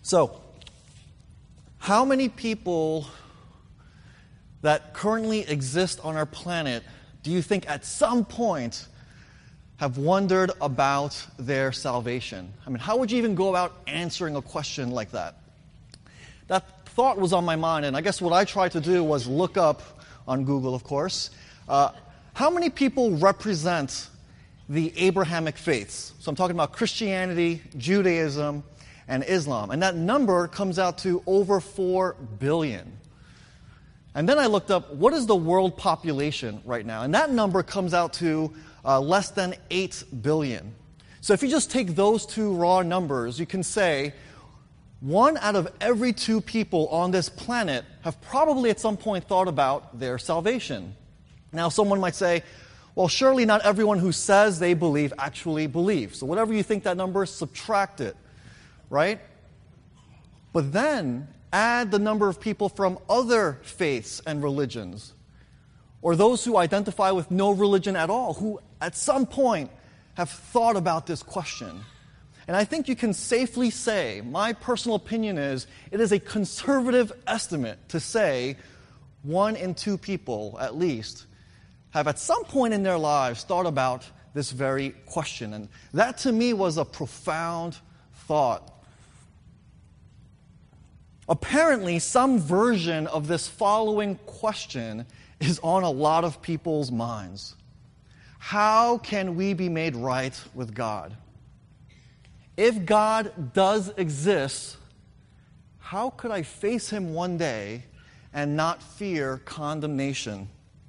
So, how many people that currently exist on our planet do you think at some point have wondered about their salvation? I mean, how would you even go about answering a question like that? That thought was on my mind, and I guess what I tried to do was look up on Google, of course, how many people represent the Abrahamic faiths? So I'm talking about Christianity, Judaism, and Islam. And that number comes out to over 4 billion. And then I looked up, what is the world population right now? And that number comes out to less than 8 billion. So if you just take those two raw numbers, you can say 1 out of every 2 people on this planet have probably at some point thought about their salvation. Now, someone might say, well, surely not everyone who says they believe actually believes. So whatever you think that number is, subtract it, right? But then add the number of people from other faiths and religions, or those who identify with no religion at all, who at some point have thought about this question. And I think you can safely say, my personal opinion is, it is a conservative estimate to say 1 in 2 people, at least, have at some point in their lives thought about this very question. And that to me was a profound thought. Apparently, some version of this following question is on a lot of people's minds. How can we be made right with God? If God does exist, how could I face Him one day and not fear condemnation?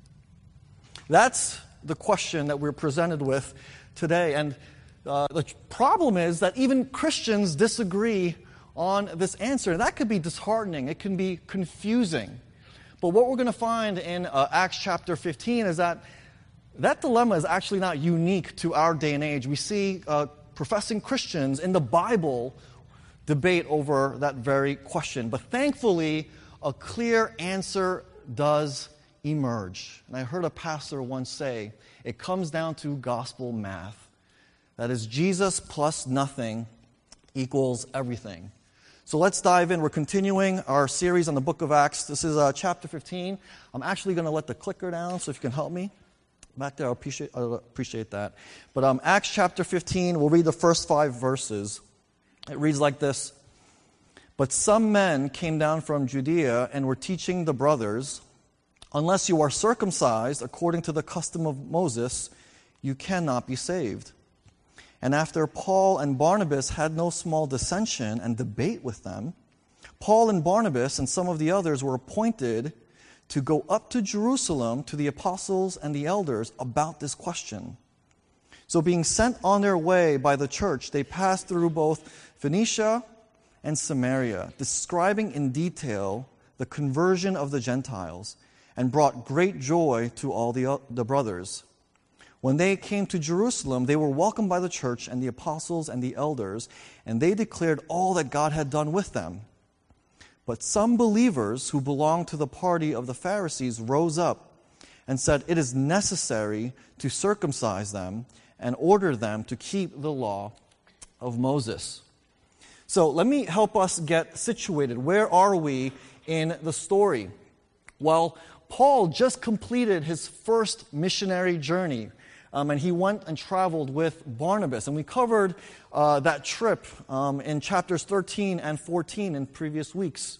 That's the question that we're presented with today. And the problem is that even Christians disagree on this answer. And that could be disheartening. It can be confusing. But what we're going to find in Acts chapter 15 is that dilemma is actually not unique to our day and age. We see professing Christians in the Bible debate over that very question. But thankfully, a clear answer does emerge. And I heard a pastor once say, it comes down to gospel math. That is, Jesus plus nothing equals everything. So let's dive in. We're continuing our series on the book of Acts. This is chapter 15. I'm actually going to let the clicker down, so if you can help me back there, I'll appreciate that. But Acts chapter 15, we'll read the first 5 verses. It reads like this. But some men came down from Judea and were teaching the brothers, unless you are circumcised according to the custom of Moses, you cannot be saved. And after Paul and Barnabas had no small dissension and debate with them, Paul and Barnabas and some of the others were appointed to go up to Jerusalem to the apostles and the elders about this question. So being sent on their way by the church, they passed through both Phoenicia and Samaria, describing in detail the conversion of the Gentiles, and brought great joy to all the brothers. When they came to Jerusalem, they were welcomed by the church and the apostles and the elders, and they declared all that God had done with them. But some believers who belonged to the party of the Pharisees rose up and said, it is necessary to circumcise them and order them to keep the law of Moses. So let me help us get situated. Where are we in the story? Well, Paul just completed his first missionary journey, and he went and traveled with Barnabas. And we covered that trip in chapters 13 and 14 in previous weeks.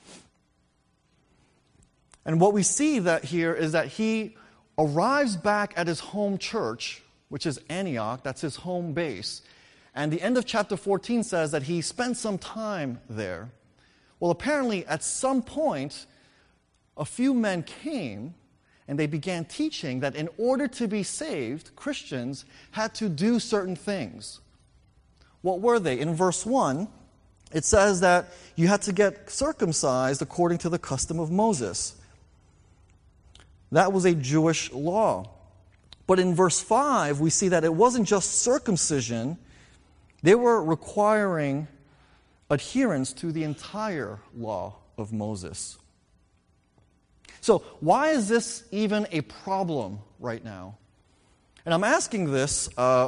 And what we see that here is that he arrives back at his home church, which is Antioch. That's his home base. And the end of chapter 14 says that he spent some time there. Well, apparently at some point, a few men came and they began teaching that in order to be saved, Christians had to do certain things. What were they? In verse 1, it says that you had to get circumcised according to the custom of Moses. That was a Jewish law. But in verse 5, we see that it wasn't just circumcision. They were requiring adherence to the entire law of Moses. So why is this even a problem right now? And I'm asking this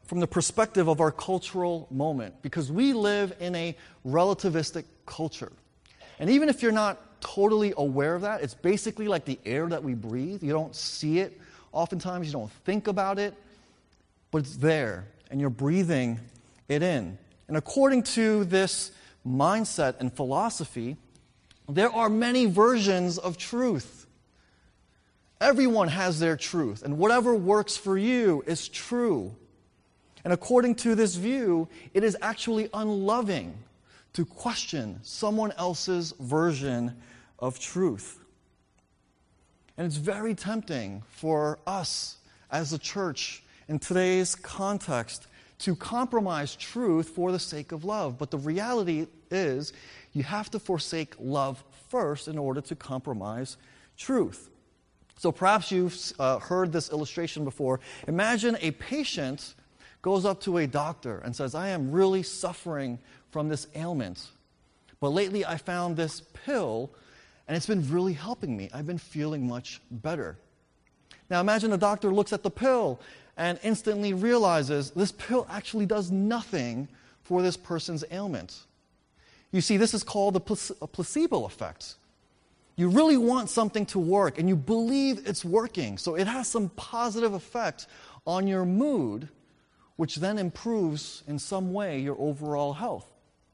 from the perspective of our cultural moment, because we live in a relativistic culture. And even if you're not totally aware of that, it's basically like the air that we breathe. You don't see it oftentimes, you don't think about it, but it's there, and you're breathing it in. And according to this mindset and philosophy, there are many versions of truth. Everyone has their truth, and whatever works for you is true. And according to this view, it is actually unloving to question someone else's version of truth. And it's very tempting for us as a church in today's context to compromise truth for the sake of love. But the reality is you have to forsake love first in order to compromise truth. So perhaps you've heard this illustration before. Imagine a patient goes up to a doctor and says, I am really suffering from this ailment, but lately I found this pill and it's been really helping me. I've been feeling much better. Now imagine the doctor looks at the pill and instantly realizes this pill actually does nothing for this person's ailment. You see, this is called a placebo effect. You really want something to work and you believe it's working, so it has some positive effect on your mood, which then improves in some way your overall health.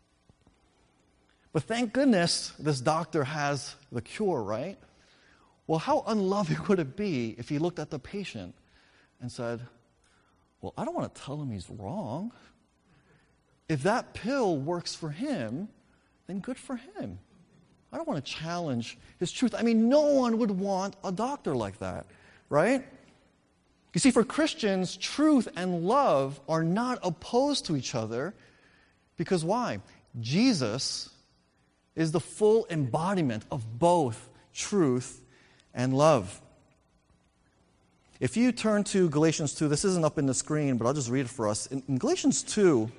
But thank goodness this doctor has the cure, right? Well, how unloving would it be if he looked at the patient and said, well, I don't want to tell him he's wrong. If that pill works for him, then good for him. I don't want to challenge his truth. I mean, no one would want a doctor like that, right? You see, for Christians, truth and love are not opposed to each other because why? Jesus is the full embodiment of both truth and love. If you turn to Galatians 2, this isn't up in the screen, but I'll just read it for us. In Galatians 2,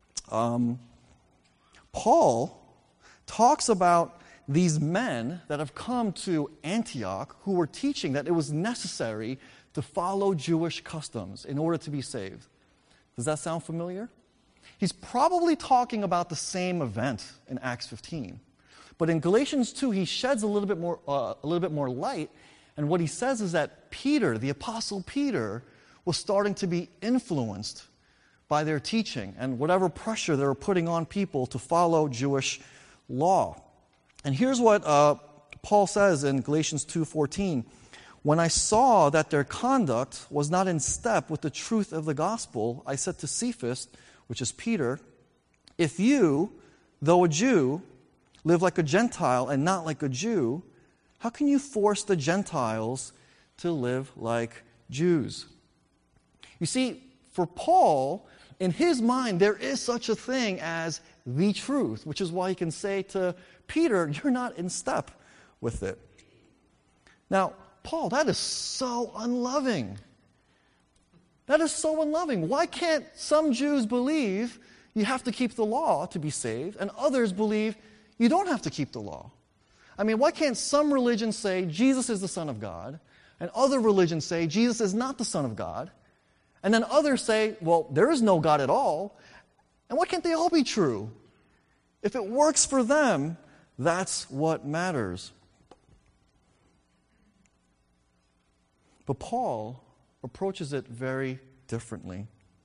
Paul talks about these men that have come to Antioch who were teaching that it was necessary to follow Jewish customs in order to be saved. Does that sound familiar? He's probably talking about the same event in Acts 15. But in Galatians 2, he sheds a little bit more light, and what he says is that Peter, the Apostle Peter, was starting to be influenced by their teaching and whatever pressure they were putting on people to follow Jewish law. And here's what Paul says in Galatians 2:14. When I saw that their conduct was not in step with the truth of the gospel, I said to Cephas, which is Peter, if you, though a Jew, live like a Gentile and not like a Jew, how can you force the Gentiles to live like Jews? You see, for Paul, in his mind, there is such a thing as the truth, which is why he can say to Peter, you're not in step with it. Now, Paul, that is so unloving. That is so unloving. Why can't some Jews believe you have to keep the law to be saved, and others believe you don't have to keep the law? I mean, why can't some religions say Jesus is the Son of God, and other religions say Jesus is not the Son of God, and then others say, well, there is no God at all, and why can't they all be true? If it works for them, that's what matters. But Paul approaches it very differently.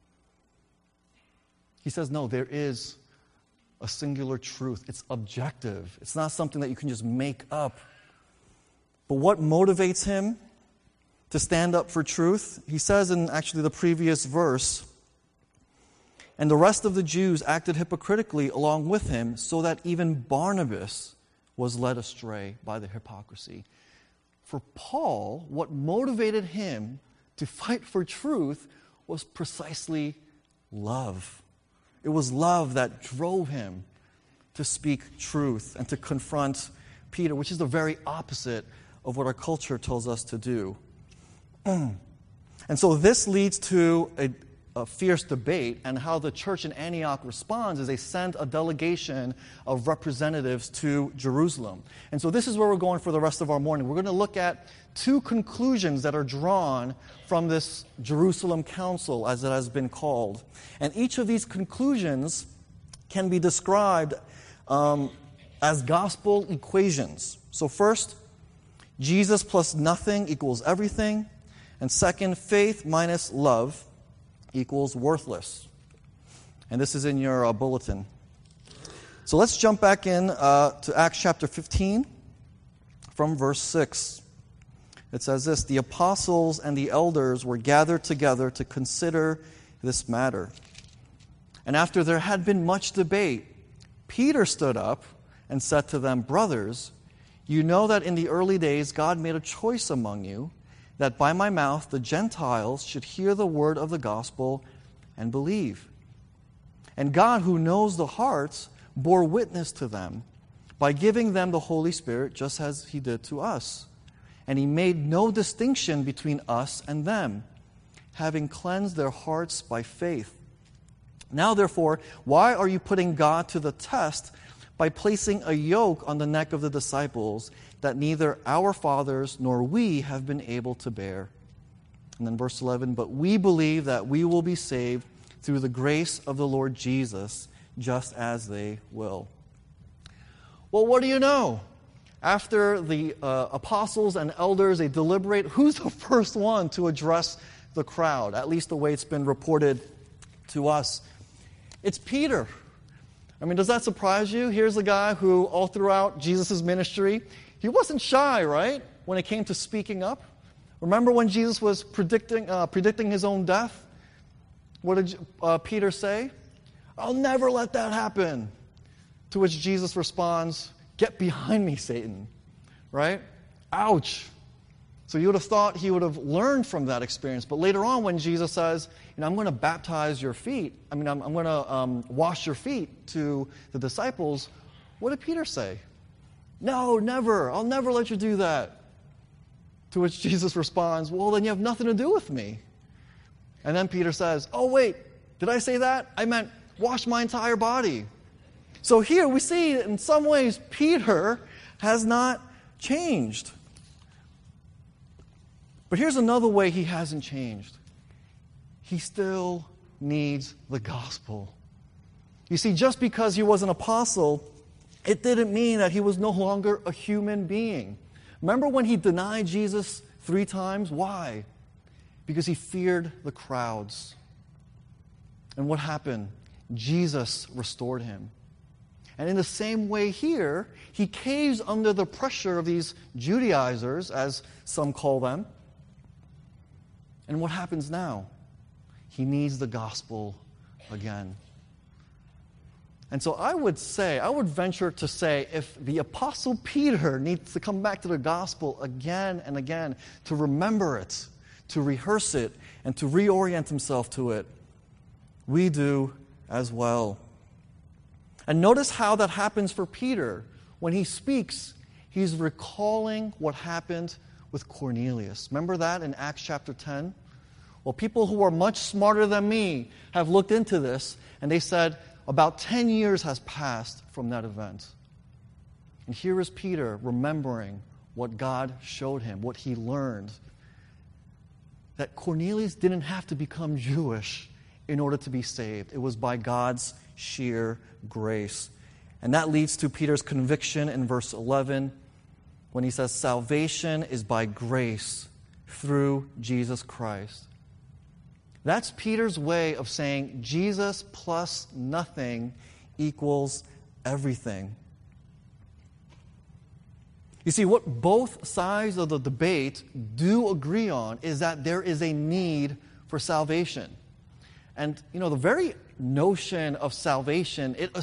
He says, no, there is a singular truth. It's objective. It's not something that you can just make up. But what motivates him to stand up for truth? He says in actually the previous verse, and the rest of the Jews acted hypocritically along with him, so that even Barnabas was led astray by the hypocrisy. For Paul, what motivated him to fight for truth was precisely love. It was love that drove him to speak truth and to confront Peter, which is the very opposite of what our culture tells us to do. And so this leads to a fierce debate, and how the church in Antioch responds is they send a delegation of representatives to Jerusalem. And so this is where we're going for the rest of our morning. We're going to look at two conclusions that are drawn from this Jerusalem Council, as it has been called. And each of these conclusions can be described as gospel equations. So first, Jesus plus nothing equals everything. And second, faith minus love equals worthless. And this is in your bulletin. So let's jump back in to Acts chapter 15 from verse 6. It says this: "The apostles and the elders were gathered together to consider this matter. And after there had been much debate, Peter stood up and said to them, 'Brothers, you know that in the early days God made a choice among you, that by my mouth the Gentiles should hear the word of the gospel and believe. And God, who knows the hearts, bore witness to them by giving them the Holy Spirit, just as he did to us. And he made no distinction between us and them, having cleansed their hearts by faith. Now, therefore, why are you putting God to the test by placing a yoke on the neck of the disciples that neither our fathers nor we have been able to bear?' And then verse 11, 'But we believe that we will be saved through the grace of the Lord Jesus, just as they will.'" Well, what do you know? After the apostles and elders, they deliberate, who's the first one to address the crowd? At least the way it's been reported to us. It's Peter. I mean, does that surprise you? Here's a guy who, all throughout Jesus' ministry, he wasn't shy, right, when it came to speaking up. Remember when Jesus was predicting his own death? What did Peter say? "I'll never let that happen." To which Jesus responds, "Get behind me, Satan." Right? Ouch. So you would have thought he would have learned from that experience. But later on when Jesus says, "I'm going to baptize your feet. I'm going to wash your feet" to the disciples, what did Peter say? "No, never. I'll never let you do that." To which Jesus responds, "Well, then you have nothing to do with me." And then Peter says, "Oh, wait, did I say that? I meant wash my entire body." So here we see that in some ways Peter has not changed. But here's another way he hasn't changed. He still needs the gospel. You see, just because he was an apostle, it didn't mean that he was no longer a human being. Remember when he denied Jesus 3 times? Why? Because he feared the crowds. And what happened? Jesus restored him. And in the same way here, he caves under the pressure of these Judaizers, as some call them. And what happens now? He needs the gospel again. And so I would venture to say, if the Apostle Peter needs to come back to the gospel again and again, to remember it, to rehearse it, and to reorient himself to it, we do as well. And notice how that happens for Peter. When he speaks, he's recalling what happened with Cornelius. Remember that in Acts chapter 10? Well, people who are much smarter than me have looked into this, and they said about 10 years has passed from that event. And here is Peter remembering what God showed him, what he learned. That Cornelius didn't have to become Jewish in order to be saved. It was by God's sheer grace. And that leads to Peter's conviction in verse 11 when he says, "Salvation is by grace through Jesus Christ." That's Peter's way of saying Jesus plus nothing equals everything. You see, what both sides of the debate do agree on is that there is a need for salvation. And, the very notion of salvation, it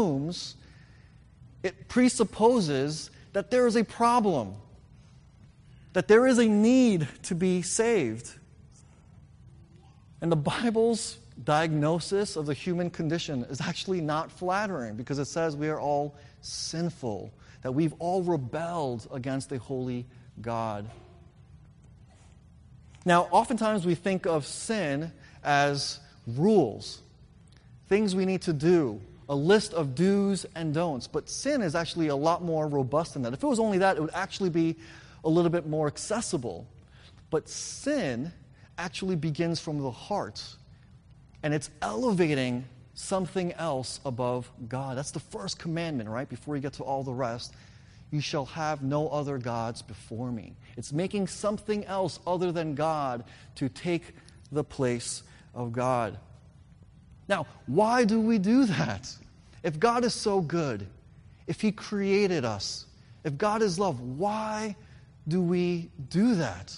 presupposes that there is a problem, that there is a need to be saved. And the Bible's diagnosis of the human condition is actually not flattering, because it says we are all sinful, that we've all rebelled against a holy God. Now, oftentimes we think of sin as rules, things we need to do, a list of do's and don'ts. But sin is actually a lot more robust than that. If it was only that, it would actually be a little bit more accessible. But sin actually begins from the heart, and it's elevating something else above God. That's the first commandment, right? Before you get to all the rest. You shall have no other gods before me. It's making something else other than God to take the place of God. Now, why do we do that? If God is so good, if He created us, if God is love, why do we do that?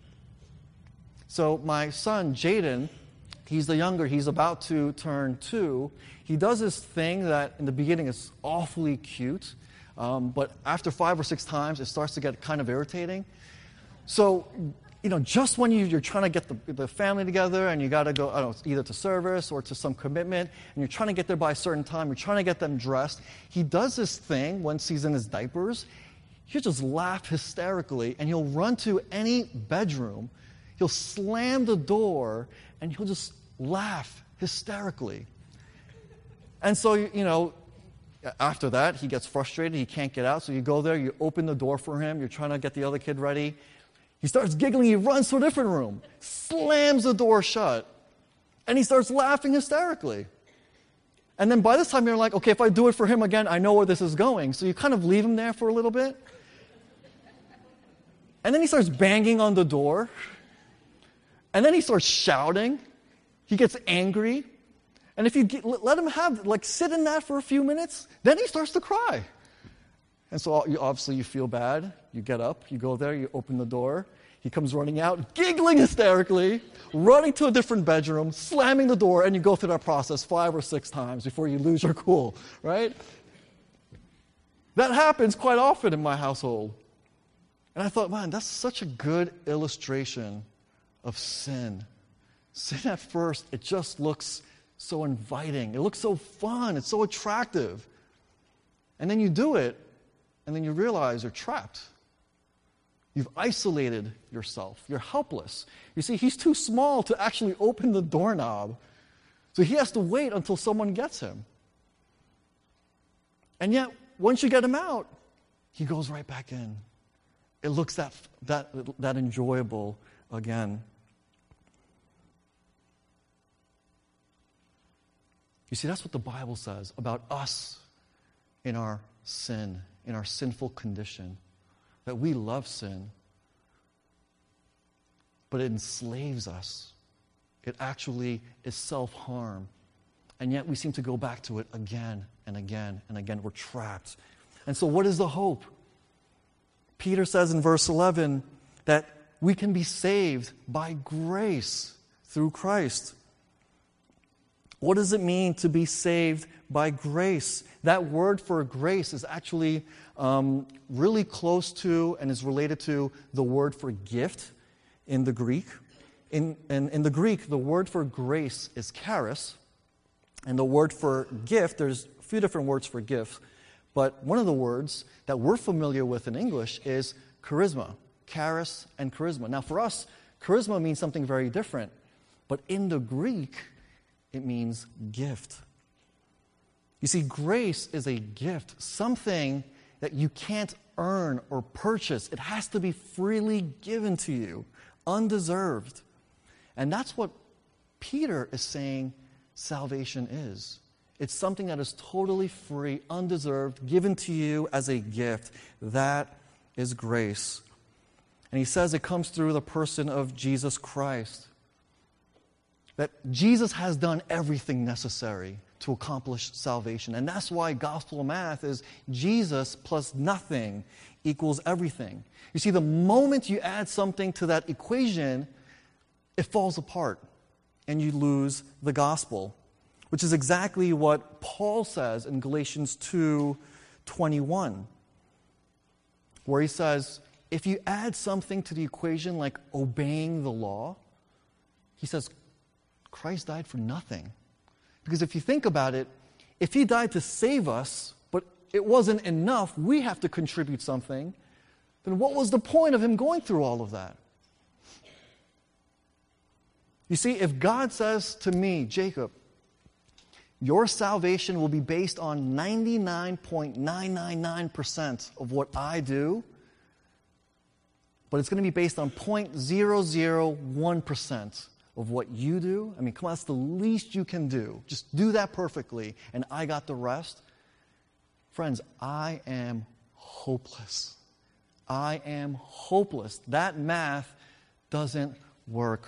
So my son, Jaden, he's the younger, he's about to turn 2. He does this thing that in the beginning is awfully cute, but after 5 or 6 times, it starts to get kind of irritating. So, just when you're trying to get the family together and you got to go, I don't know, either to service or to some commitment, and you're trying to get there by a certain time, you're trying to get them dressed, he does this thing once he's in his diapers. He'll just laugh hysterically, and he'll run to any bedroom, he'll slam the door, and he'll just laugh hysterically. And so, after that, he gets frustrated, he can't get out, so you go there, you open the door for him, you're trying to get the other kid ready. He starts giggling, he runs to a different room, slams the door shut, and he starts laughing hysterically. And then by this time, you're like, okay, if I do it for him again, I know where this is going. So you kind of leave him there for a little bit. And then he starts banging on the door. And then he starts shouting. He gets angry. And if you let him sit in that for a few minutes, then he starts to cry. And so obviously you feel bad. You get up, you go there, you open the door. He comes running out, giggling hysterically, running to a different bedroom, slamming the door, and you go through that process 5 or 6 times before you lose your cool, right? That happens quite often in my household. And I thought, man, that's such a good illustration of sin. Sin at first, it just looks so inviting. It looks so fun. It's so attractive. And then you do it, and then you realize you're trapped. You've isolated yourself. You're helpless. You see, he's too small to actually open the doorknob. So he has to wait until someone gets him. And yet, once you get him out, he goes right back in. It looks that enjoyable again. You see, that's what the Bible says about us in our sin, in our sinful condition. That we love sin, but it enslaves us. It actually is self-harm. And yet we seem to go back to it again and again and again. We're trapped. And so what is the hope? Peter says in verse 11 that we can be saved by grace through Christ. What does it mean to be saved by grace? That word for grace is actually really close to and is related to the word for gift in the Greek. In the Greek, the word for grace is charis, and the word for gift, there's a few different words for gift, but one of the words that we're familiar with in English is charisma, charis and charisma. Now for us, charisma means something very different, but in the Greek, it means gift. You see, grace is a gift, something that you can't earn or purchase. It has to be freely given to you, undeserved. And that's what Peter is saying salvation is. It's something that is totally free, undeserved, given to you as a gift. That is grace. And he says it comes through the person of Jesus Christ. That Jesus has done everything necessary to accomplish salvation. And that's why gospel math is Jesus plus nothing equals everything. You see, the moment you add something to that equation, it falls apart and you lose the gospel, which is exactly what Paul says in Galatians 2:21, where he says, if you add something to the equation like obeying the law, he says, Christ died for nothing. Because if you think about it, if he died to save us, but it wasn't enough, we have to contribute something, then what was the point of him going through all of that? You see, if God says to me, Jacob, your salvation will be based on 99.999% of what I do, but it's going to be based on 0.001% of what you do. I mean, come on, that's the least you can do. Just do that perfectly, and I got the rest. Friends, I am hopeless. I am hopeless. That math doesn't work.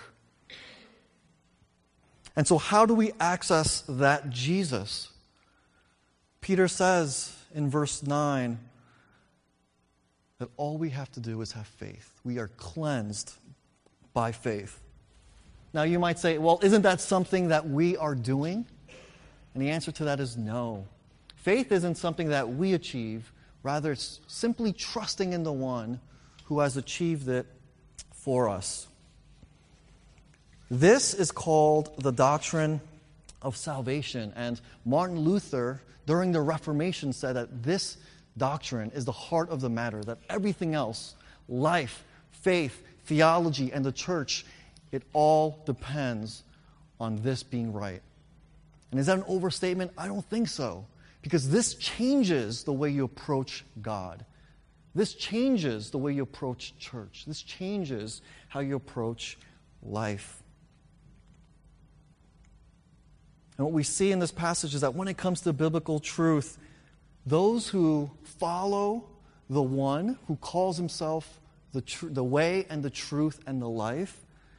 And so how do we access that Jesus? Peter says in verse 9 that all we have to do is have faith. We are cleansed by faith. Now you might say, well, isn't that something that we are doing? And the answer to that is no. Faith isn't something that we achieve. Rather, it's simply trusting in the one who has achieved it for us. This is called the doctrine of salvation. And Martin Luther, during the Reformation, said that this doctrine is the heart of the matter, that everything else, life, faith, theology, and the church, it all depends on this being right. And is that an overstatement? I don't think so. Because this changes the way you approach God. This changes the way you approach church. This changes how you approach life. And what we see in this passage is that when it comes to biblical truth, those who follow the one who calls himself the way and the truth and the life,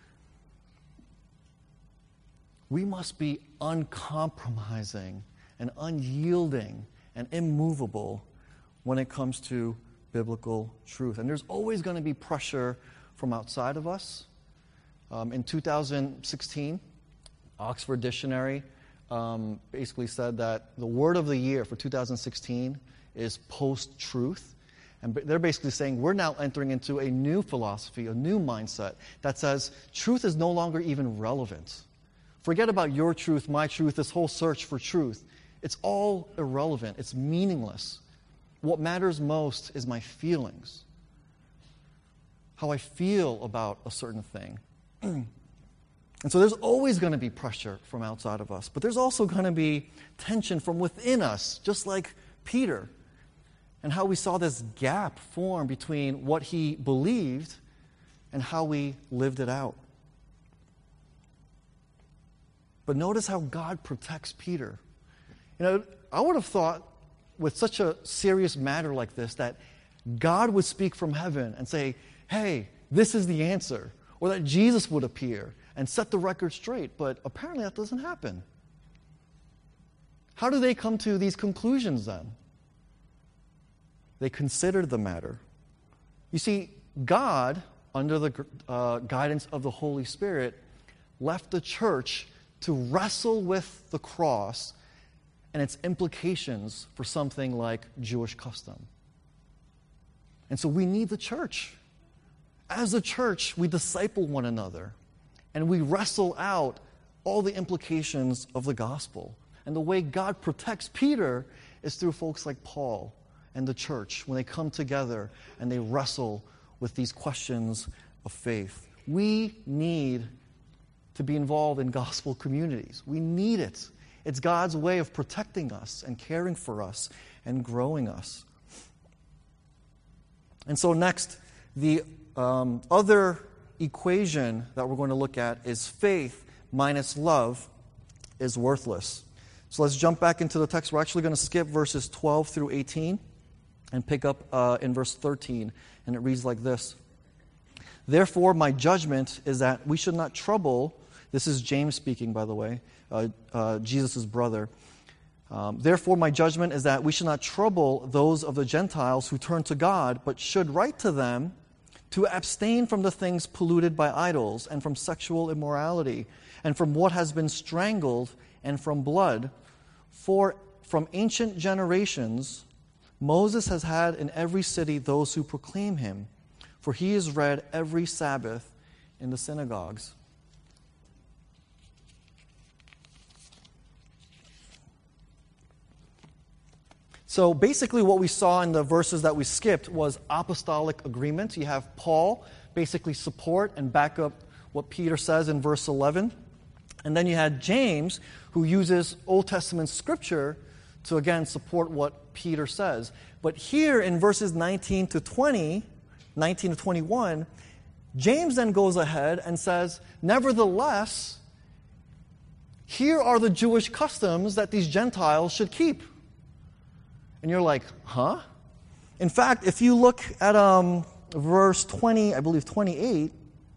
we must be uncompromising and unyielding and immovable when it comes to biblical truth. And there's always going to be pressure from outside of us. In 2016, Oxford Dictionary basically said that the word of the year for 2016 is post-truth. And they're basically saying we're now entering into a new philosophy, a new mindset that says truth is no longer even relevant. Forget about your truth, my truth, this whole search for truth. It's all irrelevant. It's meaningless. What matters most is my feelings, how I feel about a certain thing. And so there's always going to be pressure from outside of us, but there's also going to be tension from within us, just like Peter, and how we saw this gap form between what he believed and how we lived it out. But notice how God protects Peter. You know, I would have thought with such a serious matter like this that God would speak from heaven and say, hey, this is the answer, or that Jesus would appear and set the record straight, but apparently that doesn't happen. How do they come to these conclusions then? They considered the matter. You see, God, under the guidance of the Holy Spirit, left the church to wrestle with the cross and its implications for something like Jewish custom. And so we need the church. As a church, we disciple one another. And we wrestle out all the implications of the gospel. And the way God protects Peter is through folks like Paul and the church when they come together and they wrestle with these questions of faith. We need to be involved in gospel communities. We need it. It's God's way of protecting us and caring for us and growing us. And so next, the other equation that we're going to look at is faith minus love is worthless. So let's jump back into the text. We're actually going to skip verses 12 through 18 and pick up in verse 13. And it reads like this. Therefore, my judgment is that we should not trouble, this is James speaking, by the way, Jesus' brother. Therefore, my judgment is that we should not trouble those of the Gentiles who turn to God, but should write to them to abstain from the things polluted by idols, and from sexual immorality, and from what has been strangled, and from blood. For from ancient generations, Moses has had in every city those who proclaim him, for he is read every Sabbath in the synagogues. So basically what we saw in the verses that we skipped was apostolic agreement. You have Paul basically support and back up what Peter says in verse 11. And then you had James, who uses Old Testament scripture to, again, support what Peter says. But here in verses 19 to 21, James then goes ahead and says, nevertheless, here are the Jewish customs that these Gentiles should keep. And you're like, huh? In fact, if you look at verse 20, I believe 28,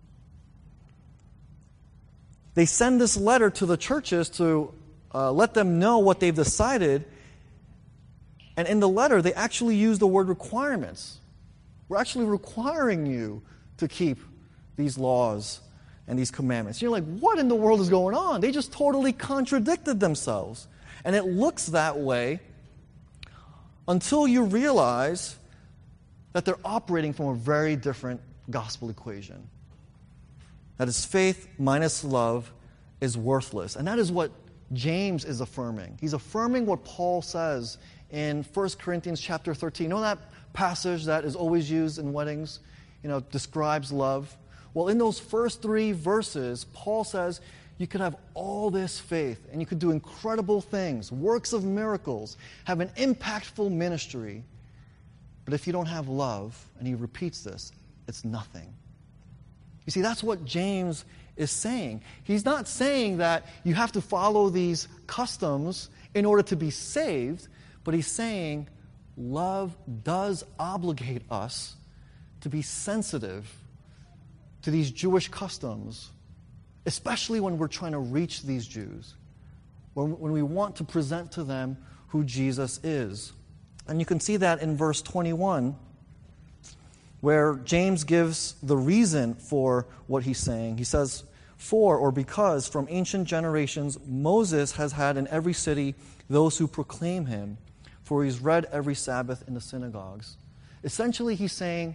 they send this letter to the churches to let them know what they've decided. And in the letter, they actually use the word requirements. We're actually requiring you to keep these laws and these commandments. You're like, what in the world is going on? They just totally contradicted themselves. And it looks that way until you realize that they're operating from a very different gospel equation. That is, faith minus love is worthless. And that is what James is affirming. He's affirming what Paul says in 1 Corinthians chapter 13. You know that passage that is always used in weddings? Describes love. Well, in those first 3 verses, Paul says you could have all this faith and you could do incredible things, works of miracles, have an impactful ministry. But if you don't have love, and he repeats this, it's nothing. You see, that's what James is saying. He's not saying that you have to follow these customs in order to be saved, but he's saying love does obligate us to be sensitive to these Jewish customs, especially when we're trying to reach these Jews, when we want to present to them who Jesus is. And you can see that in verse 21, where James gives the reason for what he's saying. He says, for or because from ancient generations Moses has had in every city those who proclaim him, for he's read every Sabbath in the synagogues. Essentially, he's saying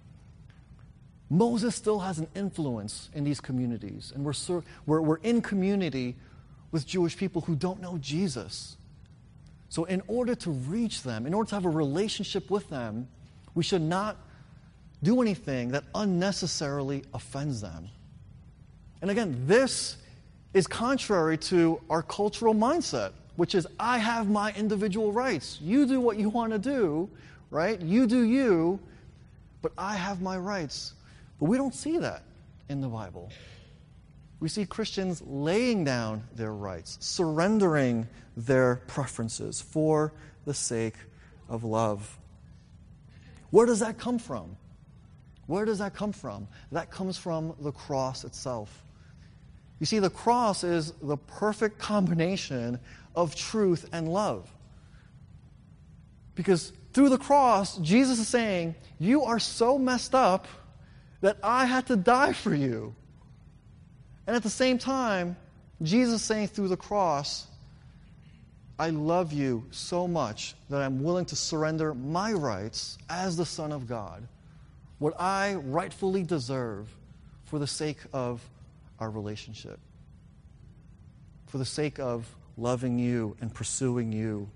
Moses still has an influence in these communities, and we're in community with Jewish people who don't know Jesus. So in order to reach them, in order to have a relationship with them, we should not do anything that unnecessarily offends them. And again, this is contrary to our cultural mindset, which is, I have my individual rights. You do what you want to do, right? You do you, but I have my rights. But we don't see that in the Bible. We see Christians laying down their rights, surrendering their preferences for the sake of love. Where does that come from? Where does that come from? That comes from the cross itself. You see, the cross is the perfect combination of truth and love. Because through the cross, Jesus is saying, you are so messed up that I had to die for you. And at the same time, Jesus is saying through the cross, I love you so much that I'm willing to surrender my rights as the Son of God, what I rightfully deserve, for the sake of our relationship, for the sake of loving you and pursuing you.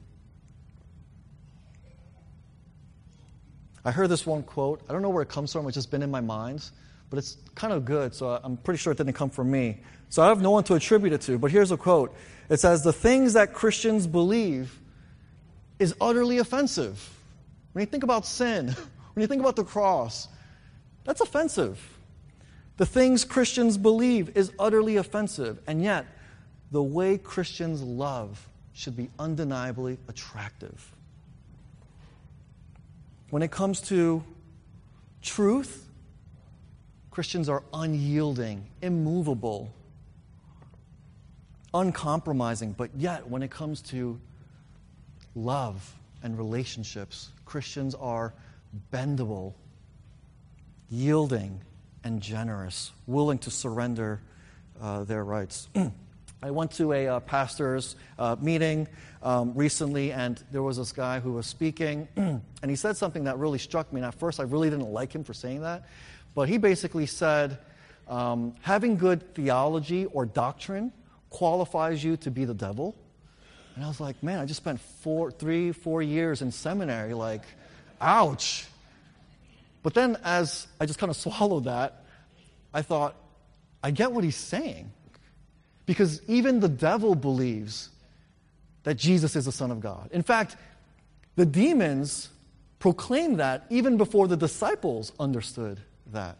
I heard this one quote. I don't know where it comes from. It's just been in my mind. But it's kind of good, so I'm pretty sure it didn't come from me. So I have no one to attribute it to. But here's a quote. It says, the things that Christians believe is utterly offensive. When you think about sin, when you think about the cross, that's offensive. The things Christians believe is utterly offensive. And yet, the way Christians love should be undeniably attractive. When it comes to truth, Christians are unyielding, immovable, uncompromising. But yet, when it comes to love and relationships, Christians are bendable, yielding, and generous, willing to surrender their rights. I went to a pastor's meeting recently, and there was this guy who was speaking, and he said something that really struck me. And at first, I really didn't like him for saying that. But he basically said, having good theology or doctrine qualifies you to be the devil. And I was like, man, I just spent 4 years in seminary, like, ouch. But then as I just kind of swallowed that, I thought, I get what he's saying. Because even the devil believes that Jesus is the Son of God. In fact, the demons proclaimed that even before the disciples understood that.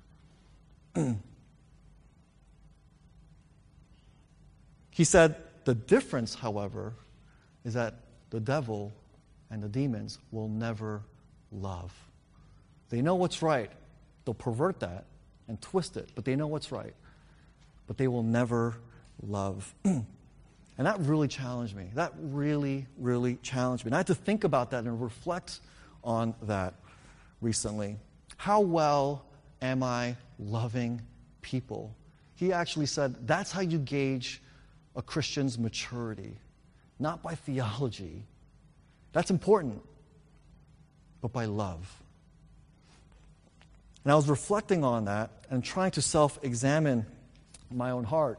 He said the difference, however, is that the devil and the demons will never love. They know what's right. They'll pervert that and twist it, but they know what's right. But they will never love. And that really challenged me. That really, really challenged me. And I had to think about that and reflect on that recently. How well am I loving people? He actually said that's how you gauge a Christian's maturity, not by theology. That's important, but by love. And I was reflecting on that and trying to self-examine my own heart.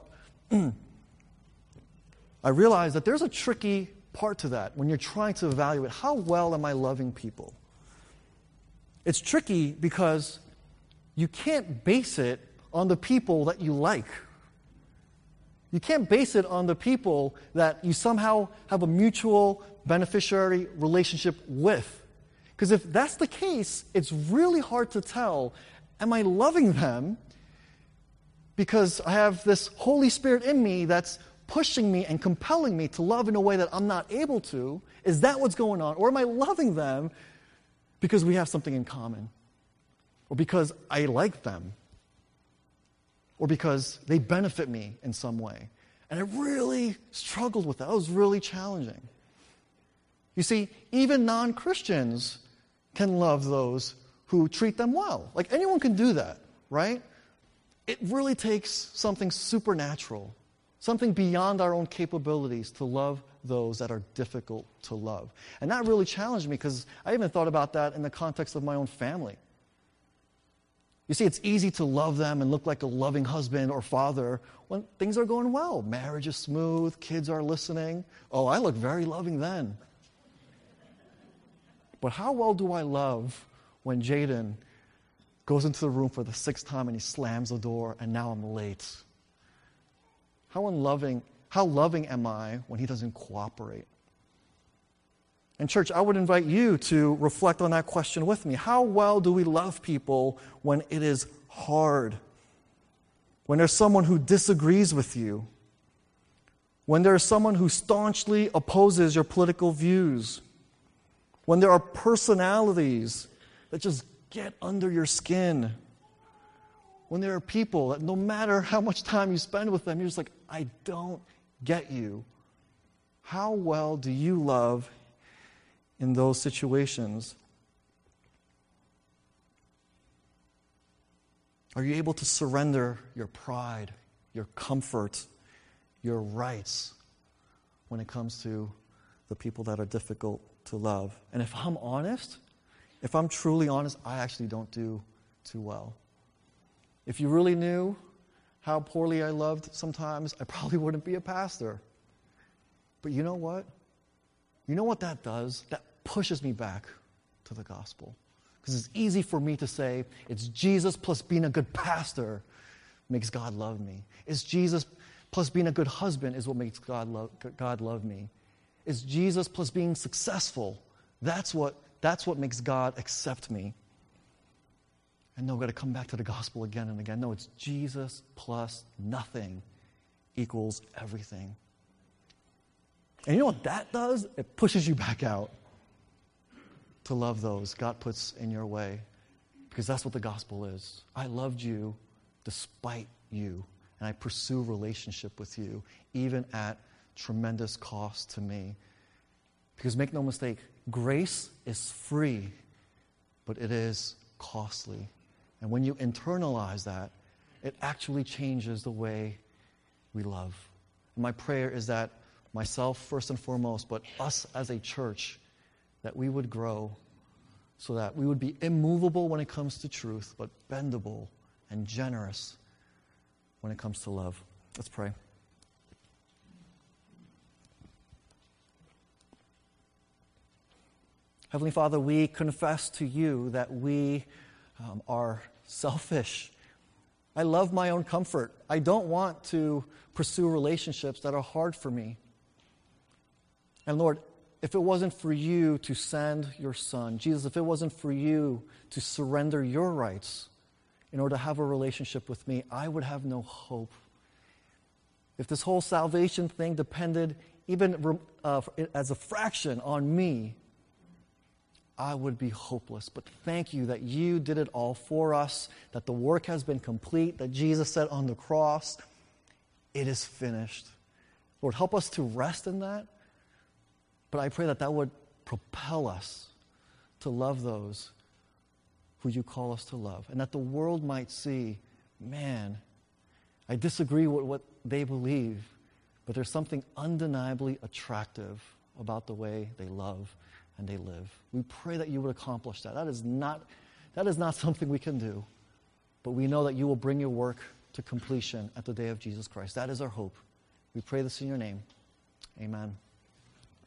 I realized that there's a tricky part to that when you're trying to evaluate how well am I loving people. It's tricky because you can't base it on the people that you like. You can't base it on the people that you somehow have a mutual beneficiary relationship with. Because if that's the case, it's really hard to tell, am I loving them because I have this Holy Spirit in me that's pushing me and compelling me to love in a way that I'm not able to? Is that what's going on? Or am I loving them because we have something in common? Or because I like them? Or because they benefit me in some way? And I really struggled with that. It was really challenging. You see, even non-Christians can love those who treat them well. Like anyone can do that, right? It really takes something supernatural, something beyond our own capabilities to love those that are difficult to love. And that really challenged me because I even thought about that in the context of my own family. You see, it's easy to love them and look like a loving husband or father when things are going well. Marriage is smooth, kids are listening. Oh, I look very loving then. But how well do I love when Jaden goes into the room for the 6th time and he slams the door and now I'm late? How loving am I when he doesn't cooperate? And church, I would invite you to reflect on that question with me. How well do we love people when it is hard? When there's someone who disagrees with you? When there's someone who staunchly opposes your political views? When there are personalities that just get under your skin? When there are people that no matter how much time you spend with them, you're just like, I don't get you. How well do you love in those situations? Are you able to surrender your pride, your comfort, your rights when it comes to the people that are difficult to love? And if I'm honest, if I'm truly honest, I actually don't do too well. If you really knew how poorly I loved sometimes, I probably wouldn't be a pastor. But you know what? You know what that does? That pushes me back to the gospel. Because it's easy for me to say, it's Jesus plus being a good pastor makes God love me. It's Jesus plus being a good husband is what makes God love me. It's Jesus plus being successful. That's what makes God accept me. And no, we've got to come back to the gospel again and again. No, it's Jesus plus nothing equals everything. And you know what that does? It pushes you back out to love those God puts in your way. Because that's what the gospel is. I loved you despite you. And I pursue relationship with you, even at tremendous cost to me. Because make no mistake, grace is free, but it is costly. And when you internalize that, it actually changes the way we love. And my prayer is that myself first and foremost, but us as a church, that we would grow so that we would be immovable when it comes to truth, but bendable and generous when it comes to love. Let's pray. Heavenly Father, we confess to you that we are selfish, I love my own comfort. I don't want to pursue relationships that are hard for me. And Lord, if it wasn't for you to send your Son, Jesus, if it wasn't for you to surrender your rights in order to have a relationship with me, I would have no hope. If this whole salvation thing depended even as a fraction on me, I would be hopeless. But thank you that you did it all for us, that the work has been complete, that Jesus said on the cross, it is finished. Lord, help us to rest in that. But I pray that that would propel us to love those who you call us to love. And that the world might see, man, I disagree with what they believe, but there's something undeniably attractive about the way they love and they live. We pray that you would accomplish that. That is not something we can do, but we know that you will bring your work to completion at the day of Jesus Christ. That is our hope. We pray this in your name. Amen.